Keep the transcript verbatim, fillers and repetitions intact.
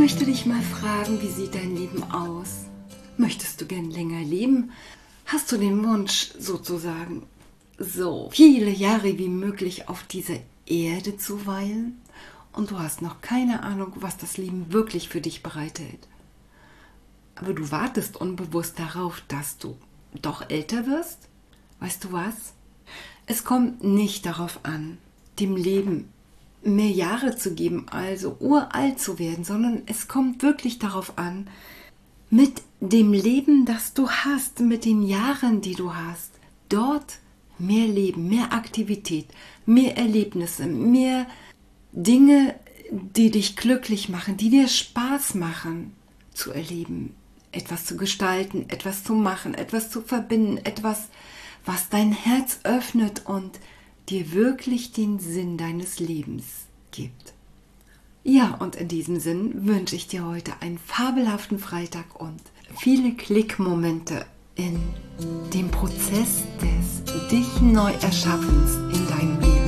möchte dich mal fragen, wie sieht dein Leben aus? Möchtest du gern länger leben? Hast du den Wunsch, sozusagen, so viele Jahre wie möglich auf dieser Erde zu weilen? Und du hast noch keine Ahnung, was das Leben wirklich für dich bereithält. Aber du wartest unbewusst darauf, dass du doch älter wirst? Weißt du was? Es kommt nicht darauf an, dem Leben mehr Jahre zu geben, also uralt zu werden, sondern es kommt wirklich darauf an, mit dem Leben, das du hast, mit den Jahren, die du hast, dort mehr Leben, mehr Aktivität, mehr Erlebnisse, mehr Dinge, die dich glücklich machen, die dir Spaß machen, zu erleben, etwas zu gestalten, etwas zu machen, etwas zu verbinden, etwas, was dein Herz öffnet und dir wirklich den Sinn deines Lebens gibt. Ja, und in diesem Sinn wünsche ich dir heute einen fabelhaften Freitag und viele Klickmomente in dem Prozess des dich neu Erschaffens in deinem Leben.